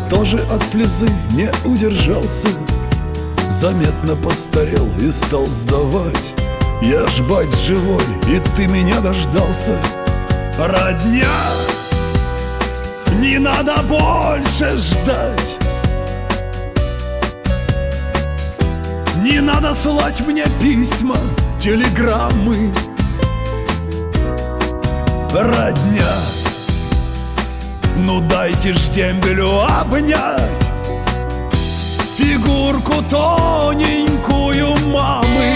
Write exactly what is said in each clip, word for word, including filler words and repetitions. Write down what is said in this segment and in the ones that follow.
тоже от слезы не удержался. Заметно постарел и стал сдавать. Я ж, бать, живой, и ты меня дождался. Родня, не надо больше ждать. Не надо слать мне письма, телеграммы. Родня, ну дайте ж дембелю обнять фигурку тоненькую мамы.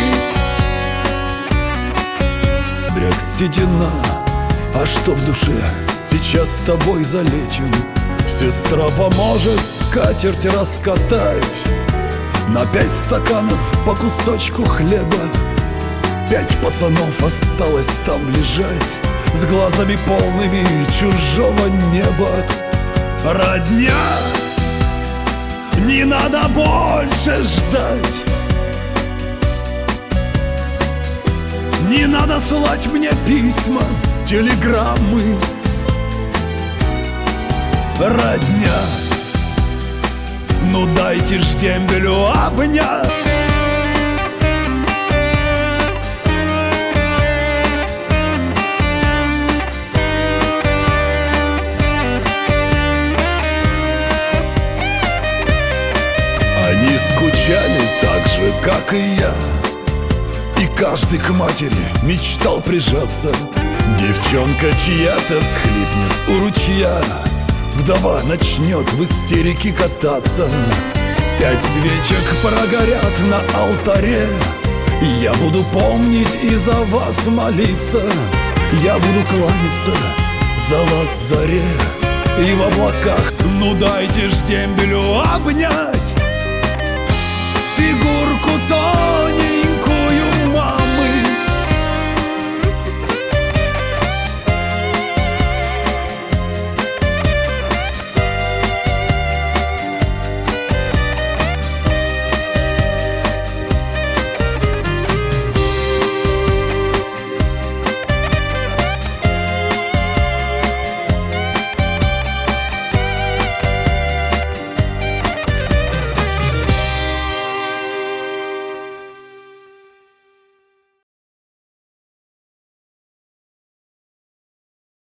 Брек седина, а что в душе, сейчас с тобой залечим. Сестра поможет скатерть раскатать. На пять стаканов по кусочку хлеба. Пять пацанов осталось там лежать, с глазами полными чужого неба. Родня, не надо больше ждать. Не надо слать мне письма, телеграммы. Родня, ну дайте ж дембелю обнять. Они скучали так же, как и я, и каждый к матери мечтал прижаться. Девчонка чья-то всхлипнет у ручья, вдова начнет в истерике кататься. Пять свечек прогорят на алтаре. Я буду помнить и за вас молиться. Я буду кланяться за вас заре и в облаках. Ну дайте ж дембелю обнять